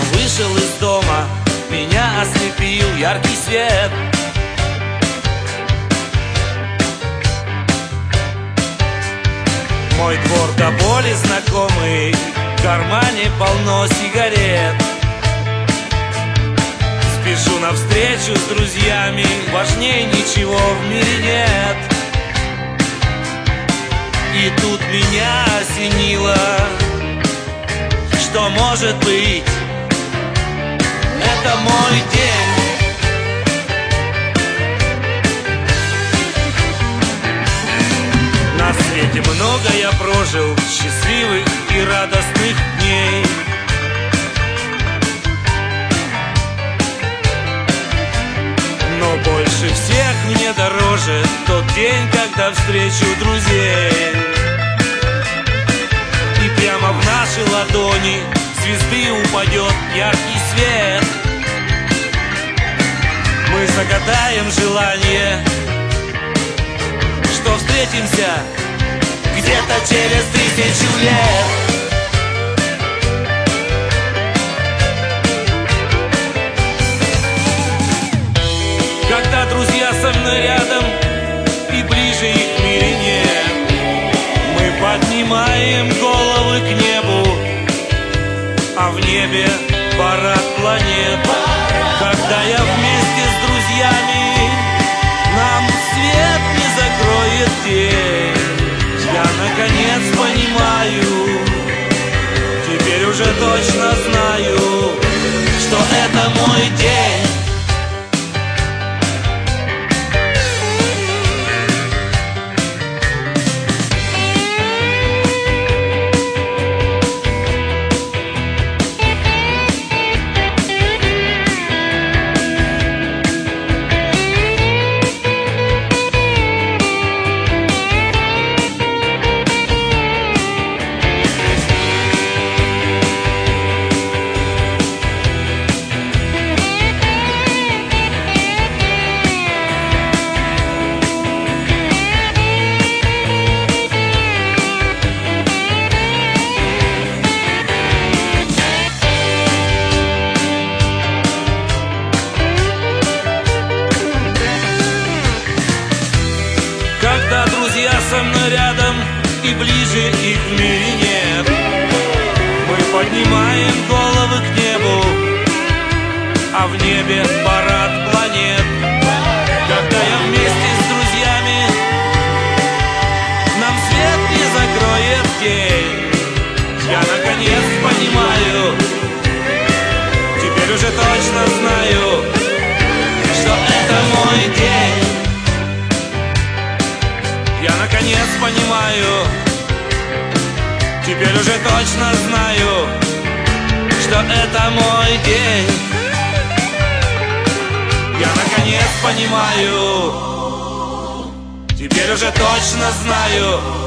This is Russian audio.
вышел из дома, меня ослепил яркий свет. Мой двор до боли знакомый, в кармане полно сигарет. Спешу навстречу с друзьями, важнее ничего в мире нет. И тут меня осенило, что может быть, это мой день. На свете много я прожил счастливых и радостных дней. Но больше всех мне дороже тот день, когда встречу друзей. И прямо в наши ладони звезды упадет яркий свет. Мы загадаем желание, что встретимся где-то через 1000 лет. Когда друзья со мной рядом и ближе их в мире нет, мы поднимаем головы к небу, а в небе парад планет. Когда я вместе с друзьями, нам свет не закроет день. Я наконец понимаю, теперь уже точно знаю, что это мой день. Когда друзья со мной рядом и ближе их в мире нет, мы поднимаем головы к небу, а в небе парад планет. Когда я вместе с друзьями, нам свет не закроет день. Я наконец понимаю, теперь уже точно знаю, что это мой день. Я наконец понимаю, теперь уже точно знаю, что это мой день. Я наконец понимаю, теперь уже точно знаю,